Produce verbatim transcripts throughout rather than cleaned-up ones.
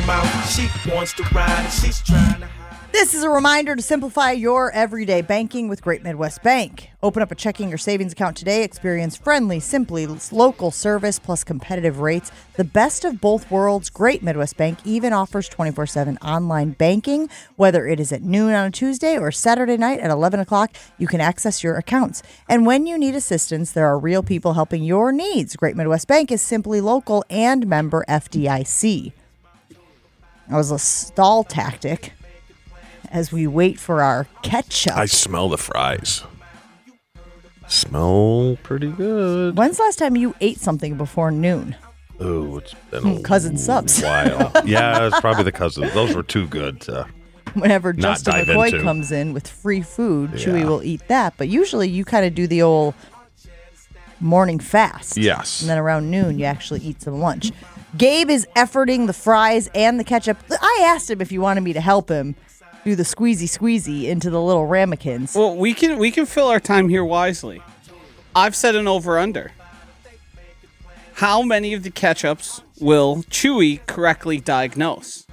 her mouth. She wants to ride and she's trying to. This is a reminder to simplify your everyday banking with Great Midwest Bank. Open up a checking or savings account today. Experience friendly, simply local service plus competitive rates. The best of both worlds. Great Midwest Bank even offers twenty-four seven online banking. Whether it is at noon on a Tuesday or Saturday night at eleven o'clock, you can access your accounts. And when you need assistance, there are real people helping your needs. Great Midwest Bank is simply local and member F D I C. That was a stall tactic as we wait for our ketchup. I smell the fries. Smell pretty good. When's the last time you ate something before noon? Oh, it's been a Cousin subs. while. Yeah, it's probably the cousins. Those were too good to Whenever not Justin dive McCoy into. comes in with free food, Yeah. Chewy will eat that. But usually you kind of do the old morning fast. Yes. And then around noon, you actually eat some lunch. Gabe is efforting the fries and the ketchup. I asked him if he wanted me to help him do the squeezy squeezy into the little ramekins. Well, we can we can fill our time here wisely. I've set an over-under. How many of the ketchups will Chewy correctly diagnose?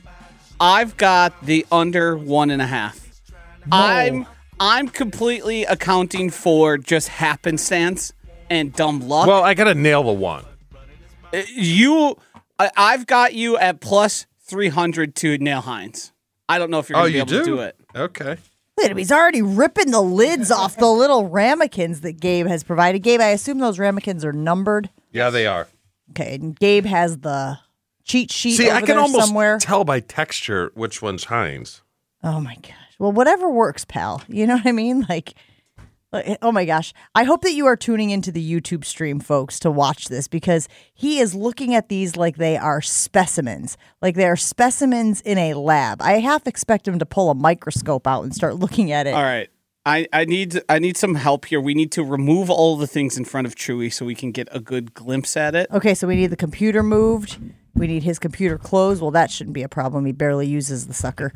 I've got the under one and a half. I'm I'm completely accounting for just happenstance and dumb luck. Well, I got to nail the one. Uh, you, I, I've got you at plus three hundred to nail Heinz. I don't know if you're Oh, going to be you able do? to do it. Okay. Look at him. He's already ripping the lids off the little ramekins that Gabe has provided. Gabe, I assume those ramekins are numbered. Yeah, they are. Okay, and Gabe has the cheat sheet See, over I can there almost somewhere. tell by texture which one's Heinz. Oh my gosh. Well, whatever works, pal. You know what I mean? Like, like, oh my gosh. I hope that you are tuning into the YouTube stream, folks, to watch this because he is looking at these like they are specimens. Like they are specimens in a lab. I half expect him to pull a microscope out and start looking at it. All right. I, I need I need some help here. We need to remove all the things in front of Chewy so we can get a good glimpse at it. Okay, so we need the computer moved. We need his computer closed. Well, that shouldn't be a problem. He barely uses the sucker.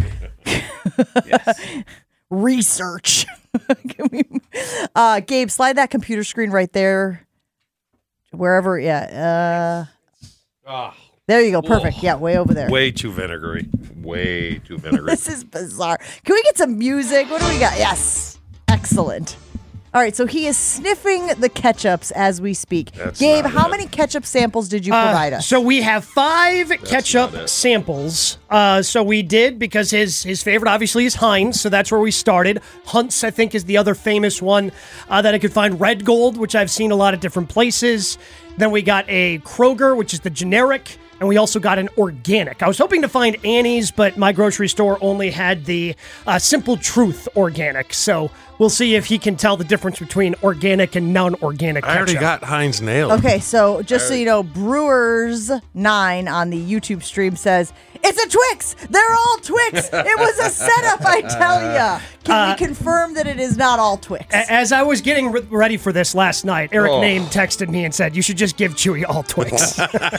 Yes. Research. Can we, uh, Gabe, slide that computer screen right there. Wherever, yeah. Uh, there you go. Perfect. Yeah, way over there. Way too vinegary. Way too vinegary. This is bizarre. Can we get some music? What do we got? Yes. Excellent. All right, so he is sniffing the ketchups as we speak. That's Gabe, not how it. many ketchup samples did you provide Uh, us? so we have five not ketchup it. samples. Uh, so we did because his his favorite obviously is Heinz, so that's where we started. Hunt's, I think, is the other famous one uh, that I could find. Red Gold, which I've seen a lot of different places. Then we got a Kroger, which is the generic. And we also got an organic. I was hoping to find Annie's, but my grocery store only had the uh, Simple Truth organic. So we'll see if he can tell the difference between organic and non-organic I already ketchup. got Heinz nailed. Okay, so just so you know, Brewers nine on the YouTube stream says, it's a Twix! They're all Twix! It was a setup, I tell ya! Can we confirm that it is not all Twix? A- As I was getting re- ready for this last night, Eric Oh. Name texted me and said, you should just give Chewy all Twix.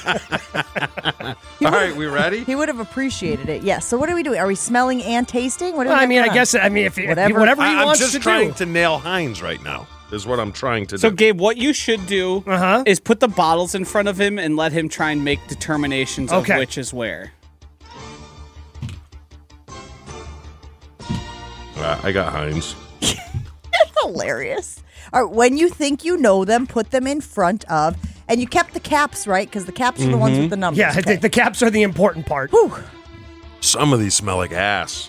All right, we ready? He would have appreciated it, yes. So what are we doing? Are we smelling and tasting? What are we I mean, doing I guess, I mean, if, if Whatever. whatever, he I, I'm wants just to trying do. to nail Heinz right now, is what I'm trying to So, do. Gabe, what you should do Uh-huh. is put the bottles in front of him and let him try and make determinations Okay. of which is where. Uh, I got Heinz. hilarious. All right, when you think you know them, put them in front of, and you kept the caps, right? Because the caps are the ones with the numbers. Yeah, Okay. the, the caps are the important part. Whew. Some of these smell like ass.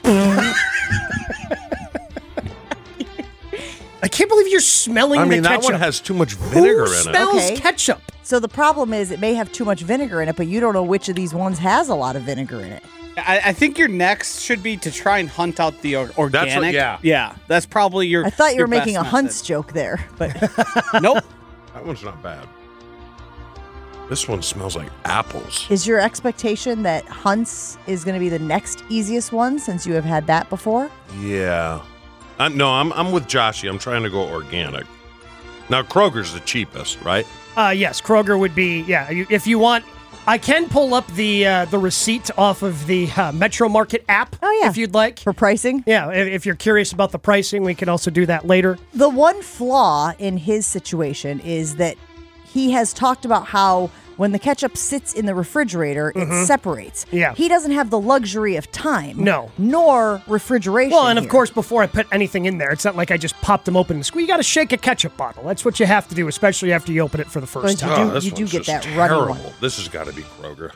I can't believe you're smelling I mean, the that ketchup. one has too much vinegar Who in it. smells Okay. ketchup? So the problem is it may have too much vinegar in it, but you don't know which of these ones has a lot of vinegar in it. I, I think your next should be to try and hunt out the or- organic. yeah. Yeah, that's probably your. I thought you your were making a best Hunt's method. joke there, but Nope. That one's not bad. This one smells like apples. is your expectation that Hunt's is going to be the next easiest one since you have had that before? Yeah. I'm, no, I'm I'm with Joshy. I'm trying to go organic. Now, Kroger's the cheapest, right? Uh, yes, Kroger would be, yeah, you, if you want, I can pull up the uh, the receipt off of the uh, Metro Market app Oh, yeah. if you'd like. For pricing? Yeah, if, if you're curious about the pricing, we can also do that later. The one flaw in his situation is that he has talked about how When the ketchup sits in the refrigerator, it separates. Yeah. He doesn't have the luxury of time. No. Nor refrigeration. Well, and of here. course, before I put anything in there, it's not like I just popped them open and squeeze. You got to shake a ketchup bottle. That's what you have to do, especially after you open it for the first But time. you do- this you do one's get just that runny terrible. one. This has got to be Kroger.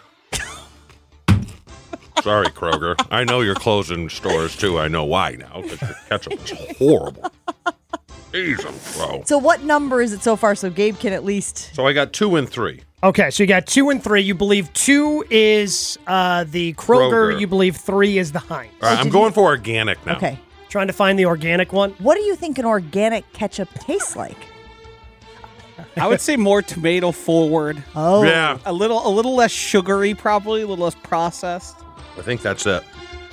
Sorry, Kroger. I know you're closing stores too. I know why now, because your ketchup is horrible. Jeez, I'm pro. So what number is it so far? So Gabe can at least. So I got two and three. Okay, so you got two and three. You believe two is uh, the Kroger. Kroger. You believe three is the Heinz. All right, I'm did going you- for organic now. Okay. Trying to find the organic one. What do you think an organic ketchup tastes like? I would say more tomato forward. Oh. Yeah, A little, a little less sugary, probably a little less processed. I think that's it.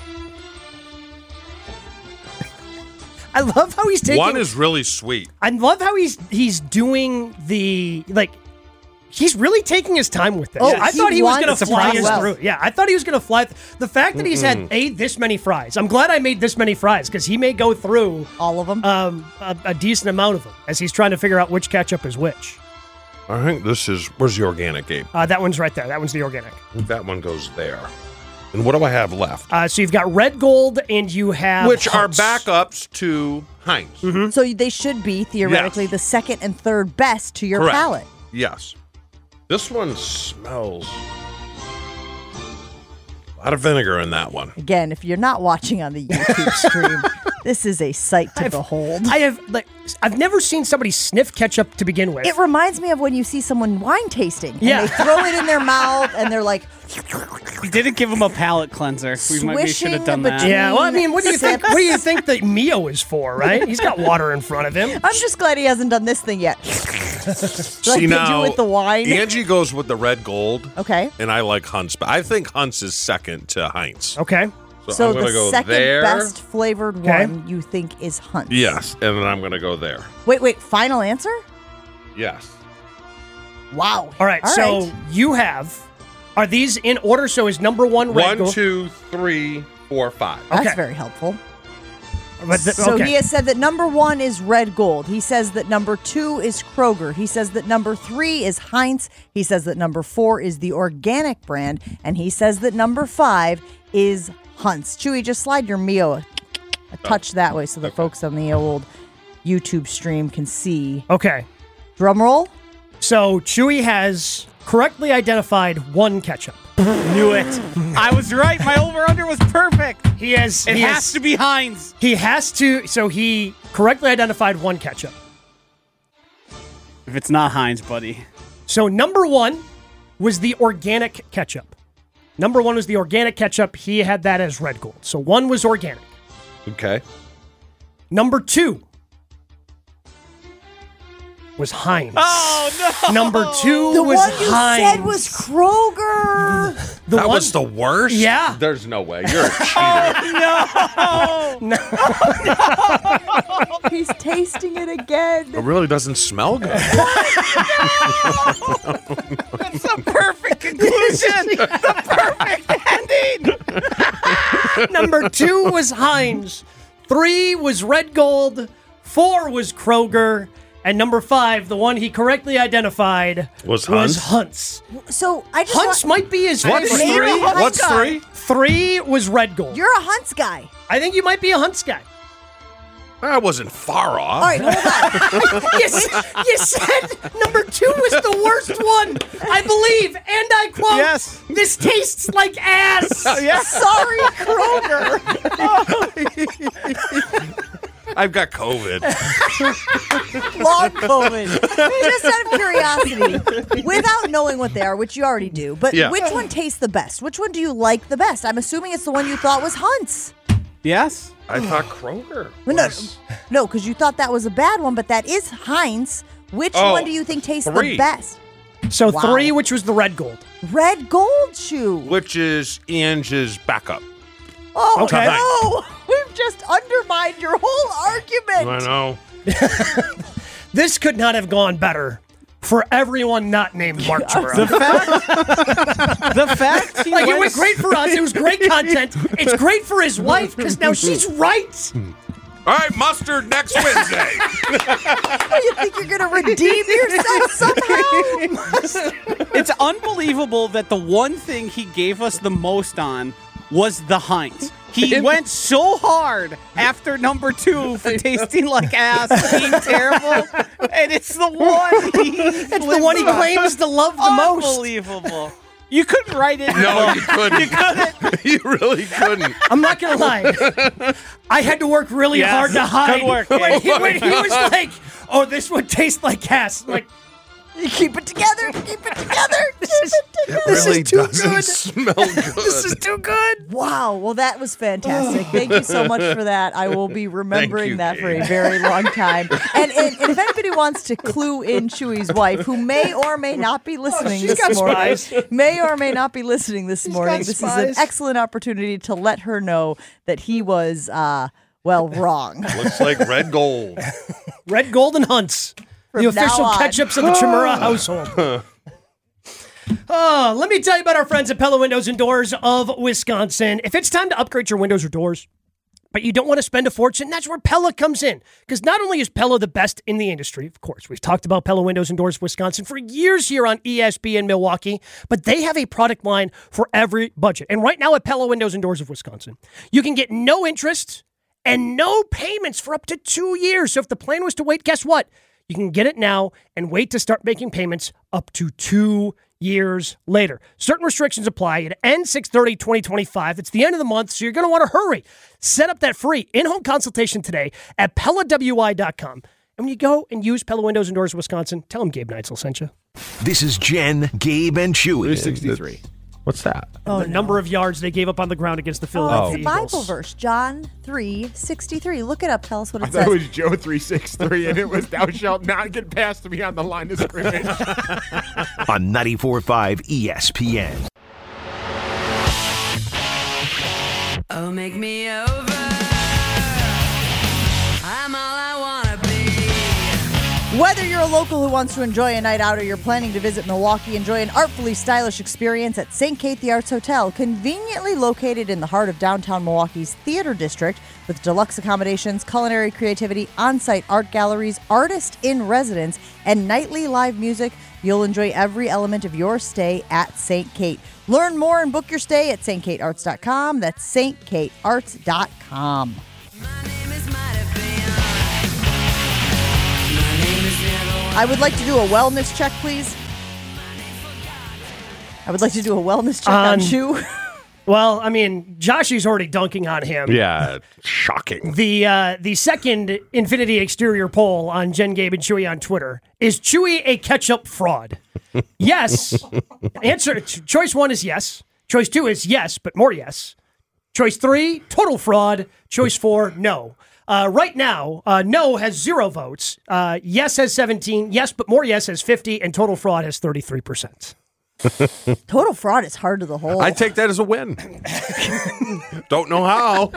I love how he's taking. One is really sweet. I love how he's he's doing the like. He's really taking his time with this. Oh, I he thought he was wants going to to fly do us well. through. Yeah, I thought he was going to fly. Th- the fact that he's had a this many fries, I'm glad I made this many fries because he may go through All of them? um, a, a decent amount of them as he's trying to figure out which ketchup is which. I think this is. Where's the organic, Gabe? Uh, that one's right there. That one's the organic. I think that one goes there. And what do I have left? Uh, so you've got Red Gold and you have Which are Hunt's. backups to Heinz. So they should be theoretically Yes. the second and third best to your Correct. palate. Yes. This one smells. A lot of vinegar in that one. Again, if you're not watching on the YouTube stream, this is a sight to behold. I have like I've never seen somebody sniff ketchup to begin with. It reminds me of when you see someone wine tasting. And Yeah. they throw it in their mouth and they're like, We didn't give him a palate cleanser. We might we should have done that. Swishing yeah, well, I mean, what do you think? Sips. What do you think that Mio is for, right? He's got water in front of him. I'm just glad he hasn't done this thing yet. like See they now, do with the wine. Angie goes with the red gold. Okay. And I like Hunt's, but I think Hunt's is second to Heinz. Okay. So, So I'm gonna the go second there. best flavored Okay. one you think is Hunt's. Yes, and then I'm gonna go there. Wait, wait. Final answer? Yes. Wow. All right. All so right. you have. Are these in order? So is number one Red One, Gold? two, three, four, five. That's okay. very helpful. But th- So okay. he has said that number one is Red Gold. He says that number two is Kroger. He says that number three is Heinz. He says that number four is the organic brand. And he says that number five is Hunt's. Chewy, just slide your Mio a, a touch that way so the folks on the old YouTube stream can see. Okay. Drum roll. So Chewy has correctly identified one ketchup. Knew it. I was right. My over-under was perfect. He has. It he has has to be Heinz. He has to. So he correctly identified one ketchup. If it's not Heinz, buddy. So number one was the organic ketchup. Number one was the organic ketchup. He had that as Red Gold. So one was organic. Okay. Number two was Heinz. Oh, no. Number two The was one you Heinz. said was Kroger. the that one, was the worst? Yeah. There's no way. You're a cheater. He's tasting it again. It really doesn't smell good. That's a perfect conclusion. The perfect ending. Number two was Heinz. Three was Red Gold. Four was Kroger. And number five, the one he correctly identified, Was was Hunt's? Hunt's. So I just Hunt's want, might be his What's favorite. You're a three? Hunt's What's guy. three? Three was Red Gold. You're a Hunt's guy. I think you might be a Hunt's guy. I wasn't far off. All right, hold on. you, s- you said number two was the worst one, I believe, and I quote, Yes. "This tastes like ass." Yeah. Sorry, Kroger. I've got COVID. Long COVID. Just out of curiosity, without knowing what they are, which you already do, but Yeah. which one tastes the best? Which one do you like the best? I'm assuming it's the one you thought was Hunt's. Yes. I thought Kroger. No, no, was- no, because you thought that was a bad one, but that is Heinz. Which Oh, one do you think tastes three. the best? So Wow. three, which was the Red Gold. Red Gold Shoe. Which is Ange's backup. Oh, Okay. no. We've just undermined your whole argument. I know. This could not have gone better for everyone not named Mark The Giroux. fact. the fact. He Like, it went was great for us. It was great content. It's great for his wife because now she's right. All right, mustard next Wednesday. You think you're going to redeem yourself somehow? It's unbelievable that the one thing he gave us the most on was the Heinz. He went so hard after number two for tasting like ass, being terrible, and it's the one he It's the one he claims to love the most. Unbelievable. You couldn't write it. No, you couldn't. You couldn't. You really couldn't. I'm not gonna lie. I had to work really Yes. hard to hide. Good work, When Gabe. he, when he was like, "Oh, this would taste like ass," I'm like, You keep it together. Keep it together. Keep is- it together. This is really too doesn't good. smell good. "This is too good." Wow. Well, that was fantastic. Thank you so much for that. I will be remembering you, that for a Gabe. very long time. And, and, and if anybody wants to clue in Chewy's wife, who may or may not be listening she's this got morning, spies. may or may not be listening this morning, got this is spies. an excellent opportunity to let her know that he was, uh, well, wrong. Looks like red gold. Red Golden Hunts, the From now official on. ketchups of the Chimera household. Oh, let me tell you about our friends at Pella Windows and Doors of Wisconsin. If it's time to upgrade your windows or doors, but you don't want to spend a fortune, that's where Pella comes in. Because not only is Pella the best in the industry, of course, we've talked about Pella Windows and Doors of Wisconsin for years here on E S P N Milwaukee, but they have a product line for every budget. And right now at Pella Windows and Doors of Wisconsin, you can get no interest and no payments for up to two years. So if the plan was to wait, guess what? You can get it now and wait to start making payments up to two years later. Certain restrictions apply. It ends six thirty twenty twenty-five. It's the end of the month, so you're going to want to hurry. Set up that free in-home consultation today at Pella W I dot com. And when you go and use Pella Windows and Doors of Wisconsin, tell them Gabe Neitzel sent you. This is Jen, Gabe, and Chewy. three sixty-three. What's that? Oh, the number of yards they gave up on the ground against the Oh, Philadelphia it's a Bible Eagles. verse, John three sixty-three. Look it up. Tell us what I it thought says. it was Joe three sixty-three, and it was thou shalt not get past me on the line of scrimmage. On ninety-four point five E S P N. Oh, make me over. I'm all I wanna be. Whether you're a local who wants to enjoy a night out or you're planning to visit Milwaukee, enjoy an artfully stylish experience at Saint Kate the Arts Hotel, conveniently located in the heart of downtown Milwaukee's Theater District with deluxe accommodations, culinary creativity, on-site art galleries, artist in residence, and nightly live music. You'll enjoy every element of your stay at Saint Kate. Learn more and book your stay at Saint Kate Arts dot com. That's Saint Kate Arts dot com. My name is Mighty Beyond. My name is Never. I would like to do a wellness check, please. I would like to do a wellness check on On- Chew. Well, I mean, Joshy's already dunking on him. Yeah, shocking. The uh, the second Infinity Exterior poll on Jen, Gabe, and Chewy on Twitter is Chewy a ketchup fraud? Yes. Answer ch- choice one is yes. Choice two is yes, but more yes. Choice three, total fraud. Choice four, no. Uh, right now, uh, no has zero votes. Uh, yes has seventeen. Yes, but more yes has fifty, and total fraud has thirty-three percent. Total fraud is hard to the whole. I take that as a win. Don't know how.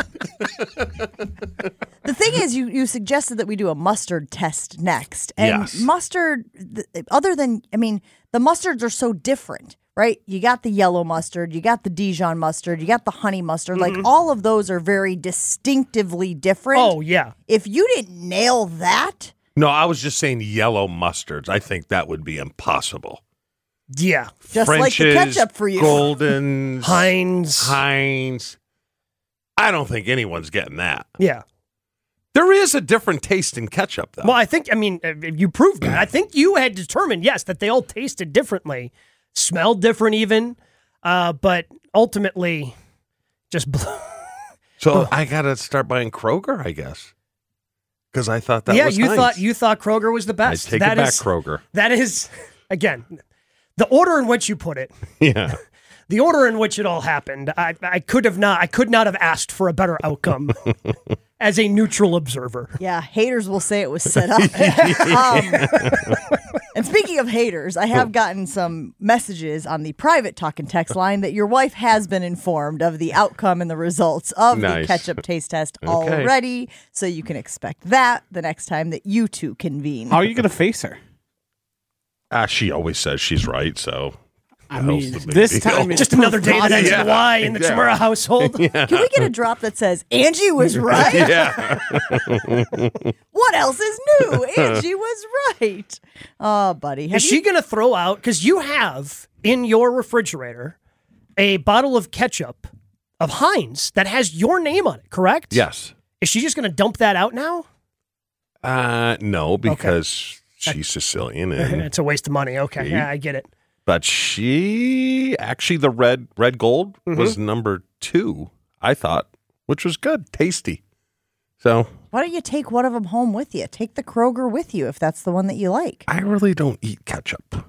The thing is, you, you suggested that we do a mustard test next. And Yes. mustard, th- other than, I mean, the mustards are so different, right? You got the yellow mustard, you got the Dijon mustard, you got the honey mustard. Like, all of those are very distinctively different. Oh, yeah. If you didn't nail that, No, I was just saying yellow mustards. I think that would be impossible. Yeah. just like the French's, ketchup for you. Golden's, Heinz. Heinz. I don't think anyone's getting that. Yeah. There is a different taste in ketchup, though. Well, I think, I mean, uh, you proved that. I think you had determined, yes, that they all tasted differently, smelled different even, uh, but ultimately just blew. So I got to start buying Kroger, I guess, because I thought that yeah, was you Heinz. thought you thought Kroger was the I best. take That it back, is- Kroger. That is, again, the order in which you put it, Yeah. the order in which it all happened. I, I could have not, I could not have asked for a better outcome as a neutral observer. Yeah, haters will say it was set up. um, and speaking of haters, I have gotten some messages on the private talk and text line that your wife has been informed of the outcome and the results of Nice. the ketchup taste test Okay. already. So you can expect that the next time that you two convene. How are you going to face her? Ah, she always says she's right, so I Hell's mean, the big this deal? time it's Just another day that ends Yeah. in Y in the Yeah. Chimera household. Can we get a drop that says Angie was right? Yeah. What else is new? Angie was right. Oh, buddy. Have Is you- she going to throw out, because you have in your refrigerator a bottle of ketchup of Heinz that has your name on it, correct? Yes. Is she just going to dump that out now? Uh, no, because she's Sicilian, and It's a waste of money. Okay, See? yeah, I get it. but she actually the red red gold was number two. I thought, which was good, tasty. So Why don't you take one of them home with you? Take the Kroger with you if that's the one that you like. I really don't eat ketchup.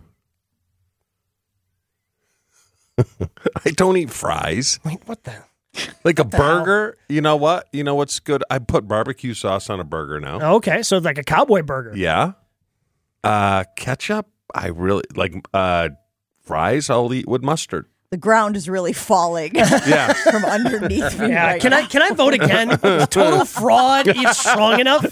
I don't eat fries. Wait, what the? Like a the hell? burger, you know what? You know what's good? I put barbecue sauce on a burger now. Okay, so like a cowboy burger. Yeah. Uh, ketchup, I really like uh fries I'll eat with mustard. The ground is really falling Yeah. from underneath me Yeah, right can now. I can I vote again? Is total fraud even strong enough?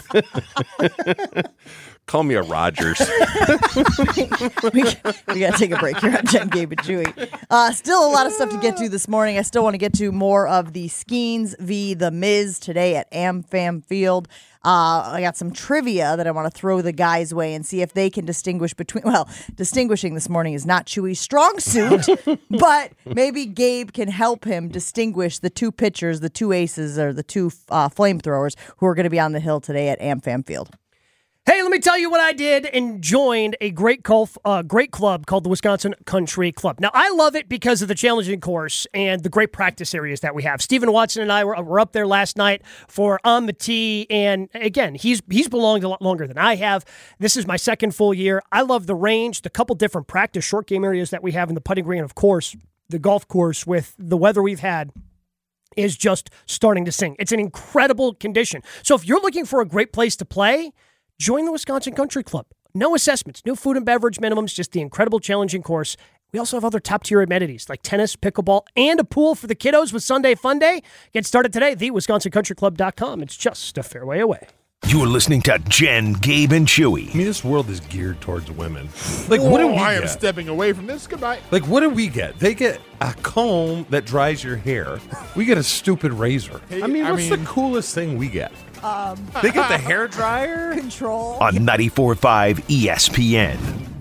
Call me a Rogers. we, we got to take a break here on Jen, Gabe, and Chewy. Uh, still a lot of stuff to get to this morning. I still want to get to more of the Skeens v. The Miz today at AmFam Field. Uh, I got some trivia that I want to throw the guys' way and see if they can distinguish between. Well, distinguishing this morning is not Chewy's strong suit, but maybe Gabe can help him distinguish the two pitchers, the two aces, or the two uh, flamethrowers who are going to be on the hill today at AmFam Field. Hey, let me tell you what I did and joined a great golf, uh, great club called the Wisconsin Country Club. Now, I love it because of the challenging course and the great practice areas that we have. Stephen Watson and I were, were up there last night for On the Tee, and again, he's he's belonged a lot longer than I have. This is my second full year. I love the range, the couple different practice short game areas that we have in the putting green, and of course, the golf course with the weather we've had is just starting to sing. It's an incredible condition. So if you're looking for a great place to play, join the Wisconsin Country Club. No assessments, no food and beverage minimums, just the incredible challenging course. We also have other top-tier amenities like tennis, pickleball, and a pool for the kiddos with Sunday Fun Day. Get started today, the wisconsin country club dot com. It's just a fairway away. You're listening to Jen, Gabe, and Chewy. I mean, this world is geared towards women. Like, what do Oh, we I am get? stepping away from this. Goodbye. Like, what do we get? They get a comb that dries your hair. We get a stupid razor. Hey, I mean, I what's mean- the coolest thing we get? Um, they get the hair dryer. Control. On ninety-four point five E S P N.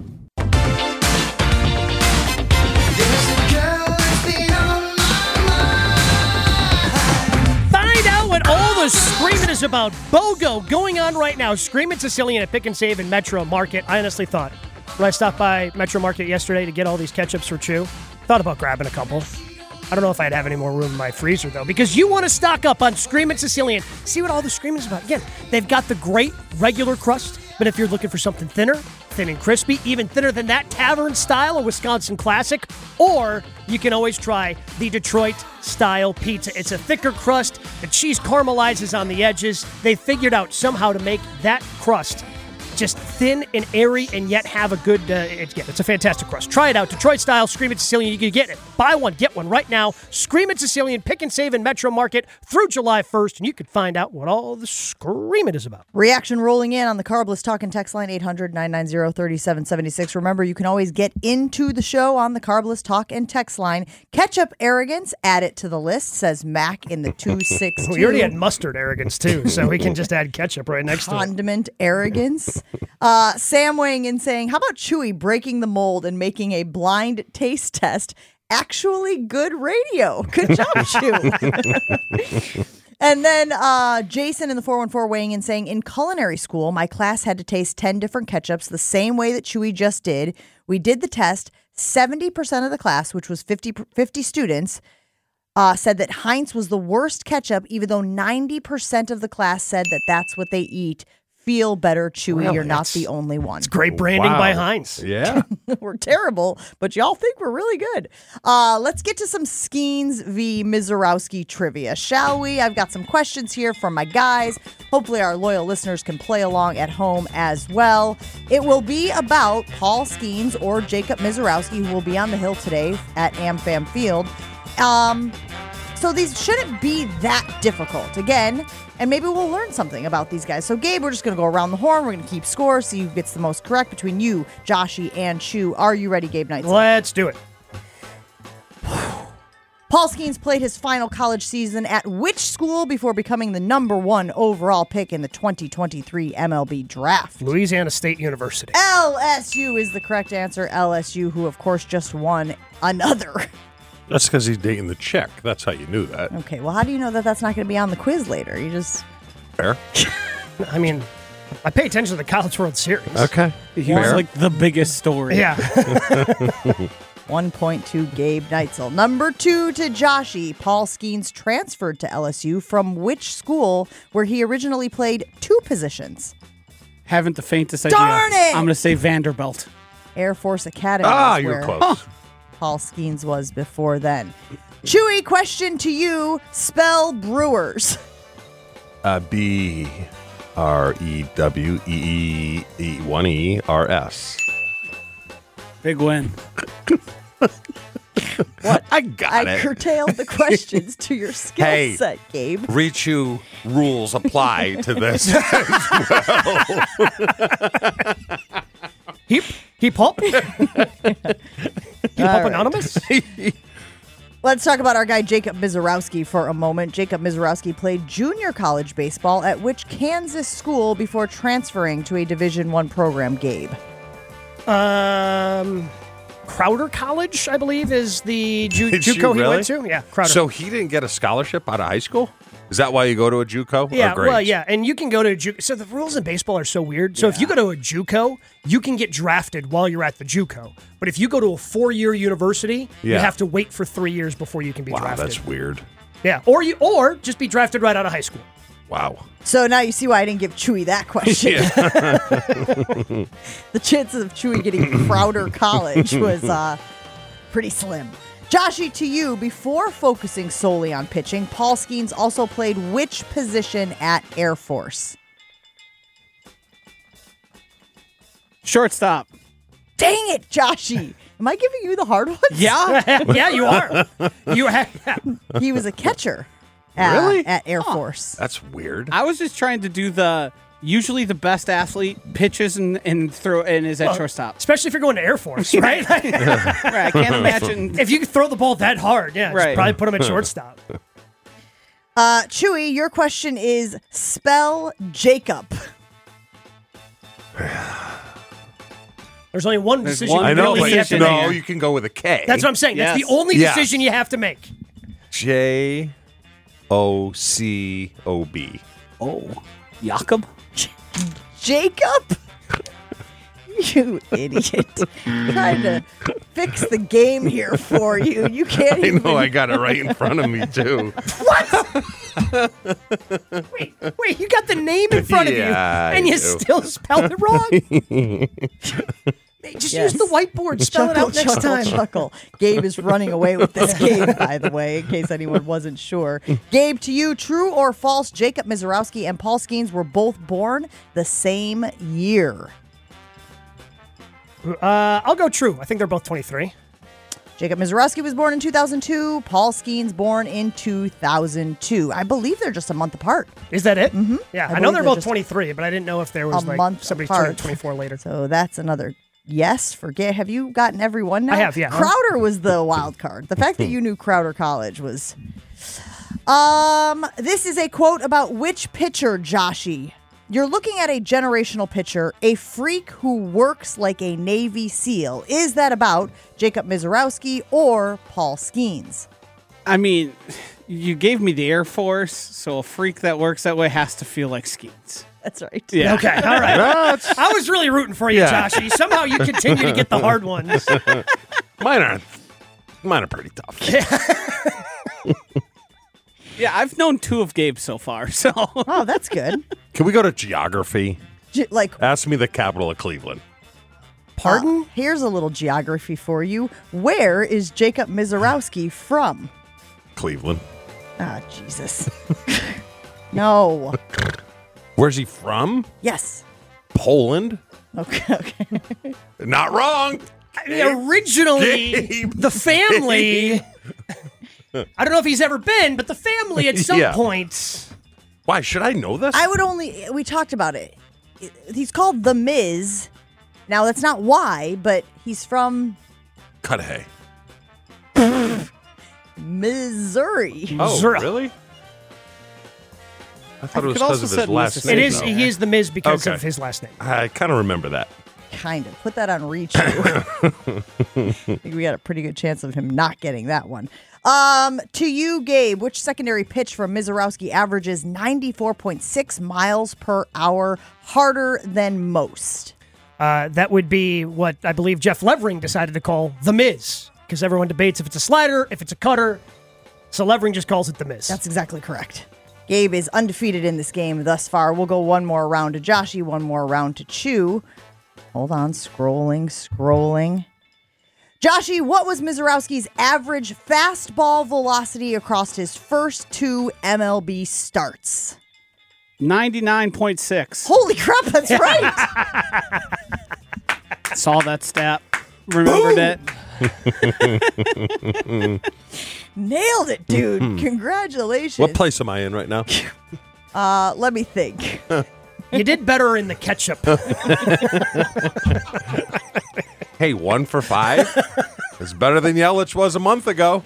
Find out what all the screaming is about. BOGO going on right now. Screaming Sicilian at Pick and Save in Metro Market. I honestly thought, when I stopped by Metro Market yesterday to get all these ketchups for Chew, thought about grabbing a couple. I don't know if I'd have any more room in my freezer, though, because you want to stock up on Screamin' Sicilian. See what all the screaming is about. Again, they've got the great regular crust, but if you're looking for something thinner, thin and crispy, even thinner than that, tavern style, a Wisconsin classic, or you can always try the Detroit style pizza. It's a thicker crust. The cheese caramelizes on the edges. They figured out somehow to make that crust just thin and airy and yet have a good, uh, it's, yeah, it's a fantastic crust. Try it out. Detroit style, Screamin' Sicilian. You can get it. Buy one, get one right now. Screamin' Sicilian, Pick and Save in Metro Market through July first, and you can find out what all the screaming is about. Reaction rolling in on the Carbless Talk and Text line eight hundred nine nine zero three seven seven six. Remember, you can always get into the show on the Carbless Talk and Text line. Ketchup arrogance, add it to the list, says Mac in the two six two. We already had mustard arrogance, too, so we can just add ketchup right next to it. Condiment arrogance. Uh, Sam weighing in saying, how about Chewy breaking the mold and making a blind taste test actually good radio? Good job, Chew. And then uh, Jason in the four one four weighing in saying, in culinary school, my class had to taste ten different ketchups the same way that Chewy just did. We did the test. seventy percent of the class, which was fifty, fifty students, uh, said that Heinz was the worst ketchup, even though ninety percent of the class said that that's what they eat. Feel better, Chewy. Really? You're not It's- the only one. It's great branding Wow. by Heinz. Yeah. We're terrible, but y'all think we're really good. Uh, let's get to some Skeens v. Mizorowski trivia, shall we? I've got some questions here from my guys. Hopefully our loyal listeners can play along at home as well. It will be about Paul Skeens or Jacob Mizorowski, who will be on the hill today at AmFam Field. Um... So these shouldn't be that difficult. Again, and maybe we'll learn something about these guys. So Gabe, we're just going to go around the horn. We're going to keep score, see who gets the most correct between you, Joshy, and Chew. Are you ready, Gabe Knights? Let's do it. Paul Skeens played his final college season at which school before becoming the number one overall pick in the twenty twenty-three M L B draft? Louisiana State University. L S U is the correct answer. L S U, who of course just won another. That's because he's dating the chick. That's how you knew that. Okay, well, how do you know that that's not going to be on the quiz later? You just... Fair. I mean, I pay attention to the College World Series. Okay. He was like the biggest story. Yeah. One point to Gabe Neitzel. Number two to Joshy. Paul Skeens transferred to L S U from which school where he originally played two positions? Haven't the faintest idea. Darn it! I'm going to say Vanderbilt. Air Force Academy. Ah, is you're where close. Paul Skeens was before then. Chewy, question to you. Spell Brewers. Uh, B R E W E E one E R S. Big win. What? I got I it. curtailed the questions to your skill Hey. set, Gabe. Reach-U rules apply to this. Heap, heap hop. Heap hop right. anonymous. Let's talk about our guy Jacob Mizorowski for a moment. Jacob Mizorowski played junior college baseball at which Kansas school before transferring to a Division One program, Gabe? Um, Crowder College, I believe, is the Ju- Did you JUCO he really? went to. Yeah, Crowder. So he didn't get a scholarship out of high school? Is that why you go to a JUCO? yeah, Or grades? well, yeah, and you can go to a JUCO. So the rules in baseball are so weird. So if you go to a JUCO, you can get drafted while you're at the JUCO. But if you go to a four-year university, you Yeah. have to wait for three years before you can be Wow, drafted. that's weird. Yeah, or you or just be drafted right out of high school. Wow. So now you see why I didn't give Chewy that question. The chances of Chewy getting Crowder College was uh, pretty slim. Joshy, to you, before focusing solely on pitching, Paul Skeens also played which position at Air Force? Shortstop. Dang it, Joshy. Am I giving you the hard ones? Yeah. Yeah, you are. You have. He was a catcher at, Really? at Air Force. That's weird. I was just trying to do the usually the best athlete pitches and, and throw and is at shortstop. Especially if you're going to Air Force, right? Right. I can't imagine. If you could throw the ball that hard, yeah, just Right. probably put him at shortstop. Uh, Chewy, your question is spell Jacob. There's only one There's decision. one you I know, really but have to no, make. you can go with a K. That's what I'm saying. That's Yes. the only Yes. decision you have to make. J O C O B. Oh, Jakob. Jacob? You idiot. Trying to fix the game here for you. You can't I even. know, I got it right in front of me, too. Wait, wait, you got the name in front of you, Yeah, I and you do. still spelled it wrong? Hey, just Yes. use the whiteboard. Spell chuckle, it out next chuckle, time. chuckle. Gabe is running away with this game, by the way, in case anyone wasn't sure. Gabe, to you, true or false, Jacob Mizorowski and Paul Skeens were both born the same year. Uh, I'll go true. I think they're both twenty-three. Jacob Mizorowski was born in two thousand two. Paul Skeens born in two thousand two. I believe they're just a month apart. Is that it? Mm-hmm. Yeah, I I, know believe they're they're both just twenty-three, but I didn't know if there A was like month somebody apart. turning twenty-four later. So that's another yes for Gabe. Have you gotten every one now? I have, yeah. Crowder was the wild card. The fact that you knew Crowder College was. Um, this is a quote about which pitcher, Joshy. You're looking at a generational pitcher, a freak who works like a Navy SEAL. Is that about Jacob Mizorowski or Paul Skeens? I mean, you gave me the Air Force, so a freak that works that way has to feel like Skeens. That's right. Yeah. Okay, all right. I was really rooting for you, Yeah. Joshy. Somehow you continue to get the hard ones. Mine aren't. Mine are pretty tough. Yeah, I've known two of Gabe so far, so. Oh, that's good. Can we go to geography? Ge- like, Ask me the capital of Cleveland. pardon? Here's a little geography for you. Where is Jacob Mizorowski from? Cleveland. Ah, Jesus. No. Where's he from? Yes. Poland. Okay. Okay. Not wrong. I mean, originally, Gabe. the family. I don't know if he's ever been, but the family at some Yeah. point. Why should I know this? I would only. We talked about it. He's called the Miz. Now that's not why, but he's from. Cudahy. Missouri. Oh, Missouri. really? I thought I it was could because also of said his last Mississippi. name. It is. though. He is the Miz because Okay. of his last name. I kind of remember that. Kind of. Put that on reach. I think we got a pretty good chance of him not getting that one. Um, to you, Gabe, which secondary pitch from Mizorowski averages ninety-four point six miles per hour, harder than most? Uh, that would be what I believe Jeff Levering decided to call the Miz, because everyone debates if it's a slider, if it's a cutter. So Levering just calls it the Miz. That's exactly correct. Gabe is undefeated in this game thus far. We'll go one more round to Joshy, one more round to Chew. Hold on, scrolling, scrolling. Joshy, what was Mizorowski's average fastball velocity across his first two M L B starts? ninety-nine point six. Holy crap, that's right. Saw that stat. Remembered it. Nailed it, dude. Congratulations. What place am I in right now? Uh, let me think. You did better in the ketchup. Hey, one for five? It's better than Yelich was a month ago.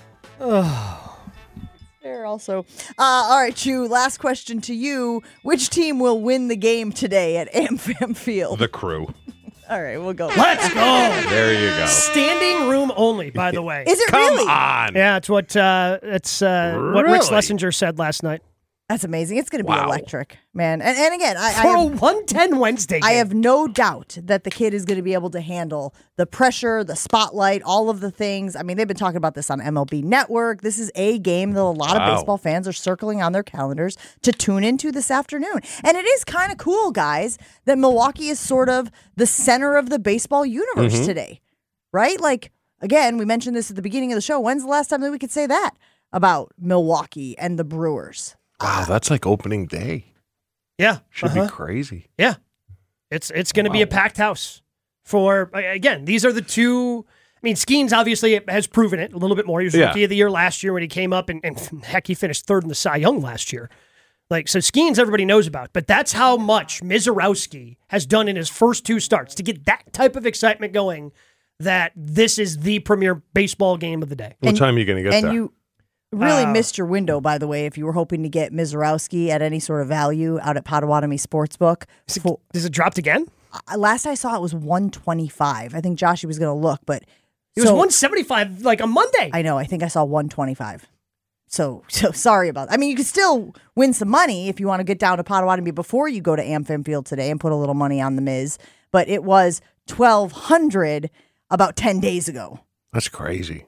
There also. Uh, all right, Chew, last question to you. Which team will win the game today at AmFam Field? The Crew. All right, we'll go. Let's go. There you go. Standing room only, by the way. Is it Come really? on. Yeah, it's what uh, it's uh, what Rich Really? Schlesinger said last night. That's amazing. It's going to be Wow. electric, man. And, and again, I, I, For a have, one ten Wednesday game. I have no doubt that the kid is going to be able to handle the pressure, the spotlight, all of the things. I mean, they've been talking about this on M L B Network. This is a game that a lot Wow. of baseball fans are circling on their calendars to tune into this afternoon. And it is kind of cool, guys, that Milwaukee is sort of the center of the baseball universe Mm-hmm. today, right? Like, again, we mentioned this at the beginning of the show. When's the last time that we could say that about Milwaukee and the Brewers? Wow, that's like opening day. yeah, Should uh-huh. be crazy. Yeah, it's it's going to be a packed house. For again, these are the two. I mean, Skeens obviously has proven it a little bit more. He was Yeah. rookie of the year last year when he came up, and, and heck, he finished third in the Cy Young last year. Like, so Skeens everybody knows about, but that's how much Mizorowski has done in his first two starts to get that type of excitement going. That this is the premier baseball game of the day. What And- time are you going to get And there? you really Uh, missed your window, by the way, if you were hoping to get Mizorowski at any sort of value out at Potawatomi Sportsbook. For, Is it dropped again? uh, last I saw it was one twenty-five. I think Joshy was going to look, but It was so- one seventy-five like a Monday. I know. I think I saw one twenty-five. So, so sorry about that. I mean, you could still win some money if you want to get down to Potawatomi before you go to AmFam Field today and put a little money on the Miz. But it was twelve hundred about ten days ago. That's crazy.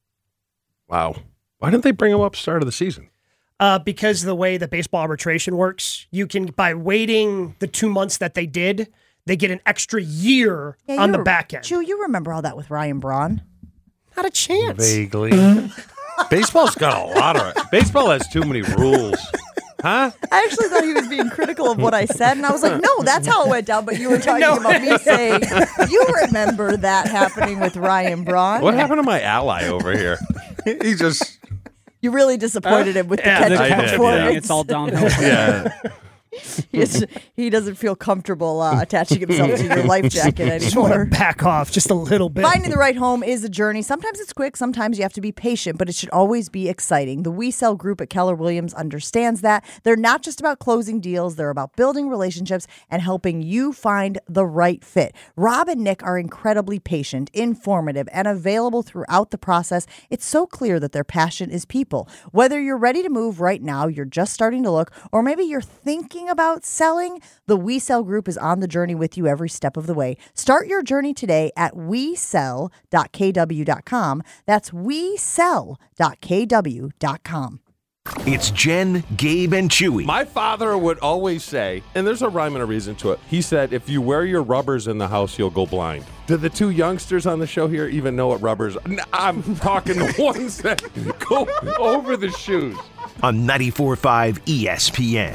Wow. Why didn't they bring him up start of the season? Uh, because of the way that baseball arbitration works, you can, by waiting the two months that they did, they get an extra year Yeah, on you the re- back end. Chew, you remember all that with Ryan Braun? Not a chance. Vaguely. Baseball's got a lot of baseball has too many rules. Huh? I actually thought he was being critical of what I said, and I was like, no, that's how it went down. But you were talking about me saying, you remember that happening with Ryan Braun. What happened to my ally over here? He just You really disappointed him with the Yeah, catch I did, performance. yeah. It's all downhill. yeah. He's- he doesn't feel comfortable uh, attaching himself to your life jacket Just want to anymore. back off just a little bit. Finding the right home is a journey. Sometimes it's quick, sometimes you have to be patient, but it should always be exciting. The We Sell Group at Keller Williams understands that. They're not just about closing deals, they're about building relationships and helping you find the right fit. Rob and Nick are incredibly patient, informative, and available throughout the process. It's so clear that their passion is people. Whether you're ready to move right now, you're just starting to look, or maybe you're thinking about selling, the We Sell Group is on the journey with you every step of the way. Start your journey today at we sell dot k w dot com. That's we sell dot k w dot com. It's Jen, Gabe, and Chewy. My father would always say, and there's a rhyme and a reason to it. He said, if you wear your rubbers in the house, you'll go blind. Do the two youngsters on the show here even know what rubbers are? I'm talking the ones that go over the shoes. On ninety-four point five E S P N.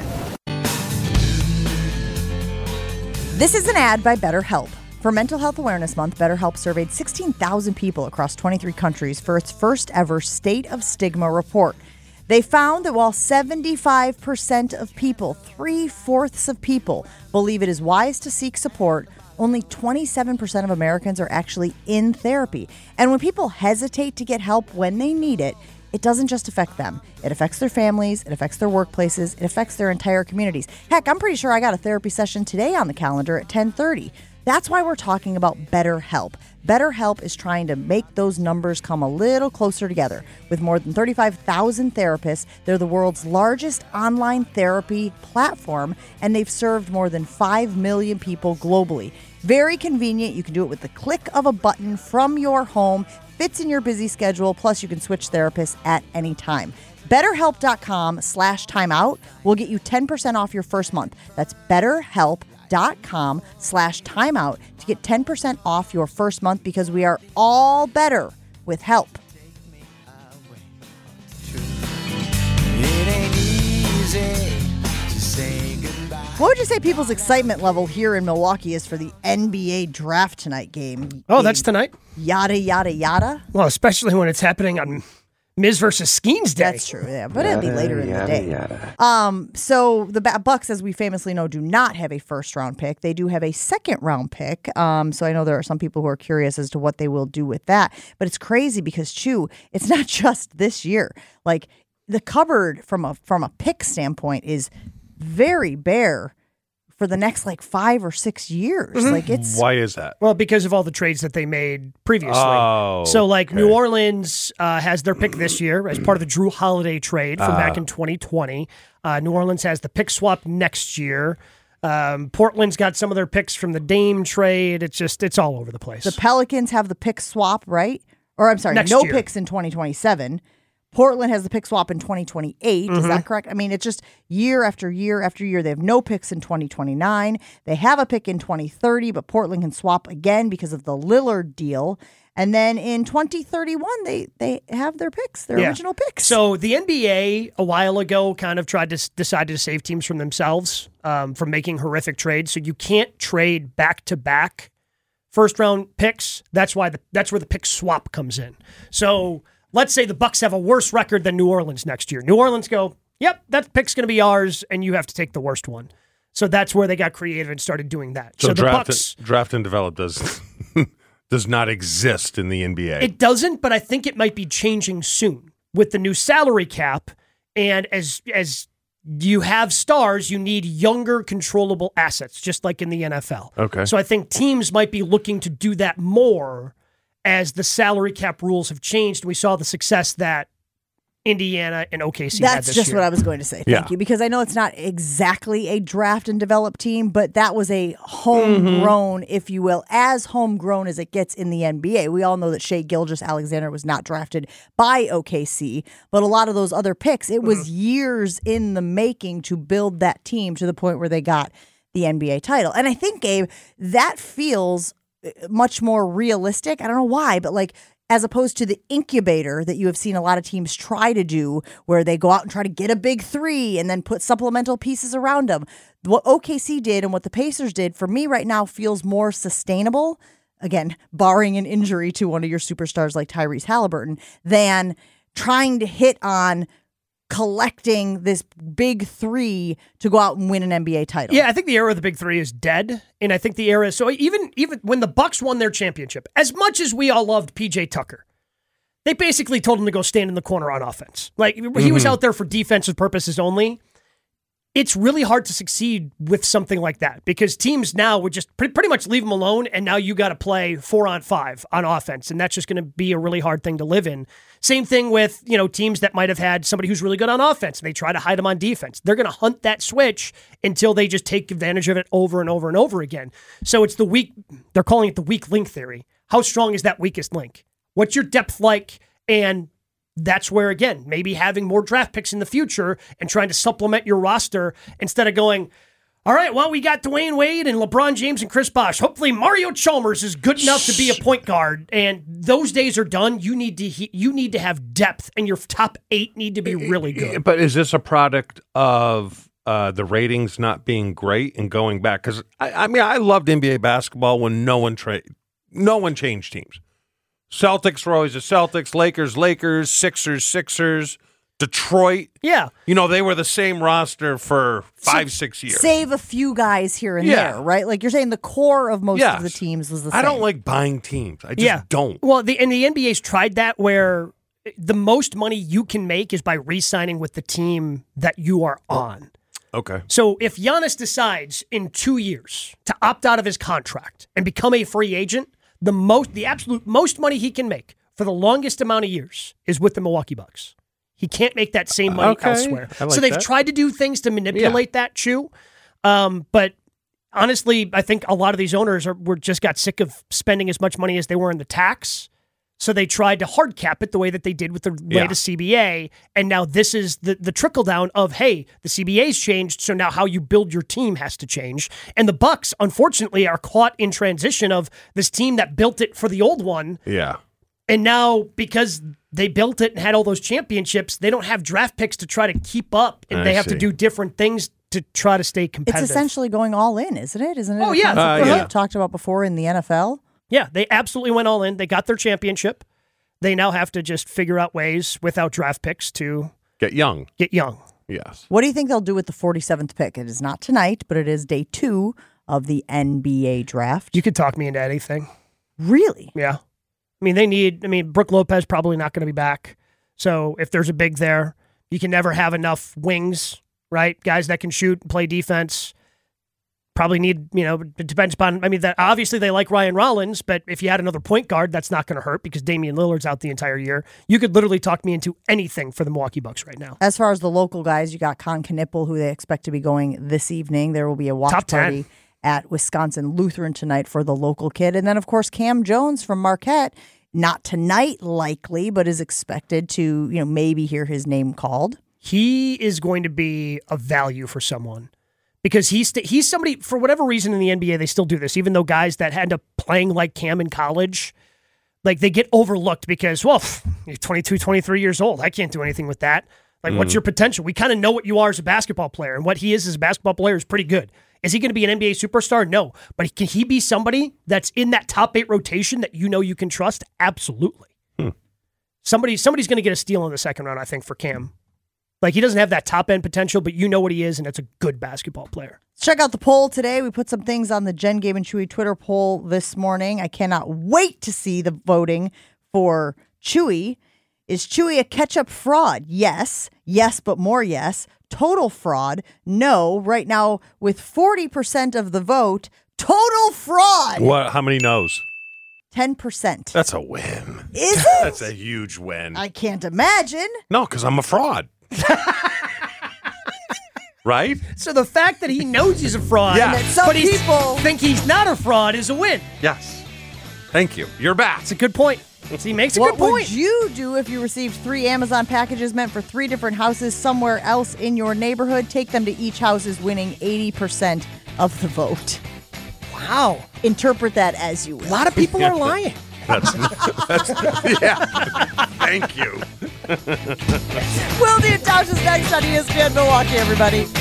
This is an ad by BetterHelp. For Mental Health Awareness Month, BetterHelp surveyed sixteen thousand people across twenty-three countries for its first ever State of Stigma report. They found that while seventy-five percent of people, three-fourths of people, believe it is wise to seek support, only twenty-seven percent of Americans are actually in therapy. And when people hesitate to get help when they need it, it doesn't just affect them. It affects their families, it affects their workplaces, it affects their entire communities. Heck, I'm pretty sure I got a therapy session today on the calendar at ten thirty. That's why we're talking about BetterHelp. BetterHelp is trying to make those numbers come a little closer together. With more than thirty-five thousand therapists, they're the world's largest online therapy platform, and they've served more than five million people globally. Very convenient. You can do it with the click of a button from your home. Fits in your busy schedule. Plus, you can switch therapists at any time. BetterHelp.com slash timeout will get you ten percent off your first month. That's BetterHelp. Dot com slash timeout to get ten percent off your first month, because we are all better with help. What would you say people's excitement level here in Milwaukee is for the N B A draft tonight game? Oh, that's tonight? Yada, yada, yada. Well, especially when it's happening on Miz versus Skeens Day. That's true, yeah, but it'll be later in the day. Um, so the ba- Bucks, as we famously know, do not have a first round pick. They do have a second round pick. Um, so I know there are some people who are curious as to what they will do with that. But it's crazy because, Chew, it's not just this year. Like, the cupboard from a from a pick standpoint is very bare for the next like five or six years. Mm-hmm. Like it's Why is that? Well, because of all the trades that they made previously. Oh, so like okay. New Orleans uh, has their pick this year as part of the Drew Holiday trade from Uh. back in twenty twenty. Uh, New Orleans has the pick swap next year. Um, Portland's got some of their picks from the Dame trade. It's just, it's all over the place. the Pelicans have the pick swap, right? Or I'm sorry, Next no year. picks in twenty twenty-seven. Portland has the pick swap in twenty twenty-eight. Mm-hmm. Is that correct? I mean, it's just year after year after year. They have no picks in twenty twenty-nine. They have a pick in twenty thirty, but Portland can swap again because of the Lillard deal. And then in twenty thirty-one, they they have their picks, their Yeah. original picks. So the N B A a while ago kind of tried to s- decided to save teams from themselves um, from making horrific trades. So you can't trade back to back first round picks. That's why the that's where the pick swap comes in. So let's say the Bucks have a worse record than New Orleans next year. New Orleans go, yep, that pick's going to be ours, and you have to take the worst one. So that's where they got creative and started doing that. So, So, the draft, Bucks, and, draft and develop does does not exist in the N B A. it doesn't, but I think it might be changing soon with the new salary cap. And as as you have stars, you need younger, controllable assets, just like in the N F L. Okay. So I think teams might be looking to do that more as the salary cap rules have changed. We saw the success that Indiana and O K C had That's this just year. what I was going to say. Thank Yeah. you. Because I know it's not exactly a draft and develop team, but that was a homegrown, Mm-hmm. if you will, as homegrown as it gets in the N B A. We all know that Shea Gilgeous-Alexander was not drafted by O K C, but a lot of those other picks, it was Mm-hmm. years in the making to build that team to the point where they got the N B A title. And I think, Gabe, that feels much more realistic. I don't know why, but like, as opposed to the incubator that you have seen a lot of teams try to do, where they go out and try to get a big three and then put supplemental pieces around them. What O K C did and what the Pacers did, for me right now, feels more sustainable, again, barring an injury to one of your superstars like Tyrese Halliburton, than trying to hit on collecting this big three to go out and win an N B A title. Yeah, I think the era of the big three is dead, and I think the era. So even even when the Bucks won their championship, as much as we all loved P J Tucker, they basically told him to go stand in the corner on offense. Like mm-hmm. he was out there for defensive purposes only. It's really hard to succeed with something like that because teams now would just pretty, pretty much leave him alone, and now you got to play four on five on offense, and that's just going to be a really hard thing to live in. Same thing with, you know, teams that might have had somebody who's really good on offense, and they try to hide him on defense. They're going to hunt that switch until they just take advantage of it over and over and over again. So it's the weak, they're calling it the weak link theory. How strong is that weakest link? What's your depth like? And that's where, again, maybe having more draft picks in the future and trying to supplement your roster instead of going, all right, well, we got Dwayne Wade and LeBron James and Chris Bosh. Hopefully Mario Chalmers is good enough to be a point guard, and those days are done. You need to you need to have depth, and your top eight need to be really good. But is this a product of uh, the ratings not being great and going back? Because I, I mean, I loved N B A basketball when no one tra- no one changed teams. Celtics were always the Celtics, Lakers, Lakers, Sixers, Sixers, Detroit. Yeah. You know, they were the same roster for five, So six years. Save a few guys here and Yeah. there, right? Like you're saying the core of most Yes. of the teams was the I same. don't like buying teams. I just Yeah. don't. Well, the and the N B A's tried that where the most money you can make is by re-signing with the team that you are on. Okay. So if Giannis decides in two years to opt out of his contract and become a free agent, the most, the absolute most money he can make for the longest amount of years is with the Milwaukee Bucks. He can't make that same money Okay. elsewhere. I like so they've that. tried to do things to manipulate that, Chew. Um, but honestly, I think a lot of these owners are were just got sick of spending as much money as they were in the tax. So they tried to hard cap it the way that they did with the Yeah. latest C B A. And now this is the, the trickle down of, hey, the C B A's changed, so now how you build your team has to change. And the Bucks, unfortunately, are caught in transition of this team that built it for the old one. Yeah. And now because they built it and had all those championships, they don't have draft picks to try to keep up. And I they have see. to do different things to try to stay competitive. It's essentially going all in, isn't it? Isn't it? Oh, a yeah. concept Uh, that yeah. we've talked about before in the N F L. Yeah, they absolutely went all in. They got their championship. They now have to just figure out ways without draft picks to Get young. get young. Yes. What do you think they'll do with the forty-seventh pick? It is not tonight, but it is day two of the N B A draft. You could talk me into anything. Really? Yeah. I mean, they need, I mean, Brooke Lopez probably not going to be back. So if there's a big there, you can never have enough wings, right? Guys that can shoot and play defense. Probably need, you know, it depends upon, I mean, that obviously they like Ryan Rollins, but if you had another point guard, that's not going to hurt because Damian Lillard's out the entire year. You could literally talk me into anything for the Milwaukee Bucks right now. As far as the local guys, you got Con Knipple, who they expect to be going this evening. There will be a watch Top ten. party at Wisconsin Lutheran tonight for the local kid. And then, of course, Cam Jones from Marquette, not tonight likely, but is expected to, you know, maybe hear his name called. He is going to be a value for someone because he's st- he's somebody, for whatever reason in the N B A, they still do this, even though guys that end up playing like Cam in college, like they get overlooked because, well, pff, you're twenty-two, twenty-three years old. I can't do anything with that. Like, what's your potential? We kind of know what you are as a basketball player, and what he is as a basketball player is pretty good. Is he going to be an N B A superstar? No. But can he be somebody that's in that top eight rotation that you know you can trust? Absolutely. Hmm. Somebody, somebody's going to get a steal in the second round, I think, for Cam. Like, he doesn't have that top-end potential, but you know what he is, and it's a good basketball player. Check out the poll today. We put some things on the Jen, Gabe, and Chewy Twitter poll this morning. I cannot wait to see the voting for Chewy. Is Chewy a ketchup fraud? Yes. Yes, but more yes. Total fraud? No. Right now, with forty percent of the vote, total fraud. What? How many no's? ten percent. That's a win. Is it? That's a huge win. I can't imagine. No, because I'm a fraud. Right? So the fact that he knows he's a fraud, Yeah. And that some but he people- think he's not a fraud is a win. Yes. Thank you. You're back. It's a good point. So he makes a What good point. would you do if you received three Amazon packages meant for three different houses somewhere else in your neighborhood? Take them to each house is winning eighty percent of the vote. Wow. Interpret that as you will. A lot of people are lying. That's, that's yeah. Thank you. Will the Tosh is next on E S P N Milwaukee, everybody.